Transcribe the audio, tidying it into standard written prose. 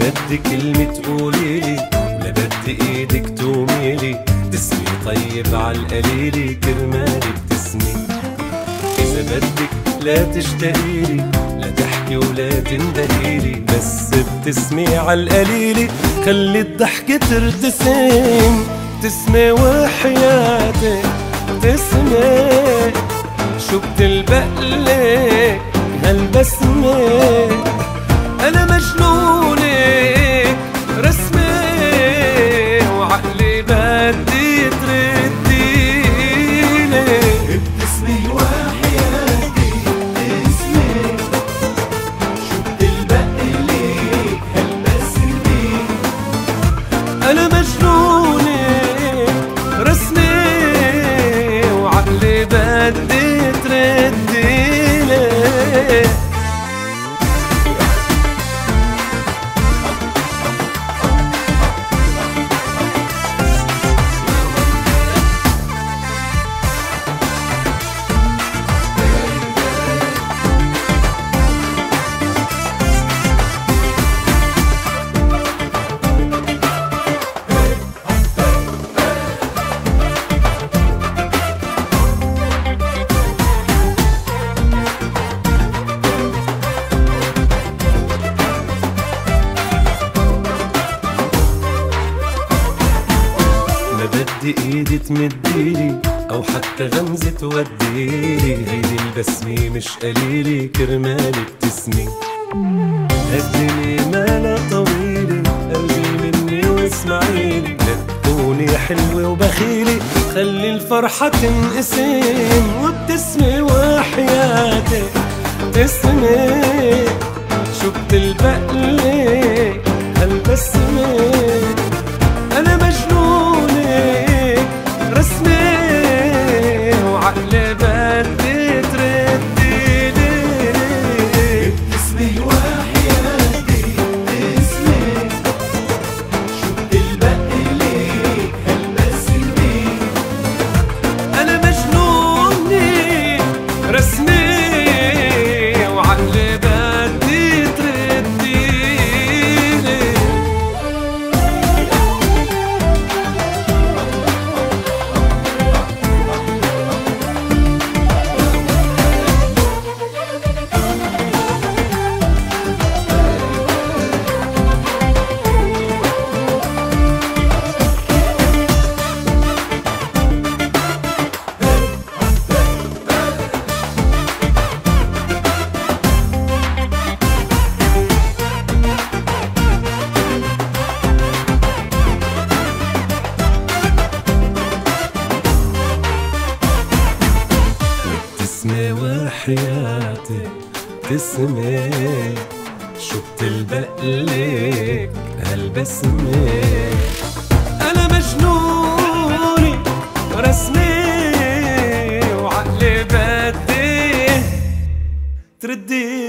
بدي كلمة تقوليلي ولا بدي ايدك توميلي، تسمي طيب عالقليلي كرمالي بتسمي. إذا بدك لا تشتاقيلي لا تحكي ولا تندهيلي، بس بتسمي عالقليلي خلي الضحكة ترتسم. تسمي وحياتك تسمي، شو بتلبقلك هالبسمة، أنا مجنونك رسمي وعقلي بدي ترديني. بتسمي وحياتي تسمي، شو بتلبقلك هالبسمة، أنا مجنونك رسمي وعقلي بدي ترديني. بدي ايدي تمديلي او حتى غمزة توديلي، هيدي البسمة مش قليلة كرمالي بتسمي. هالدنيا مالا طويلة قربي مني واسمعيلي، لا تكوني حلوة وبخيلة خلي الفرحة تنقسم. وبتسمي وحياتك تسمي، شو بتلبقلك هالبسمة، أنا مجنونك رسمي وعقلي بدي ترديني. بتسمي وحياتي تسمي، شو بتلبقلك هالبسمة، أنا مجنونك رسمي وعقلي بدي ترديني. تسمي وحياتك تسمي، شو بتلبقلك هالبسمة، أنا مجنوني رسمي وعقلي بدي تردي.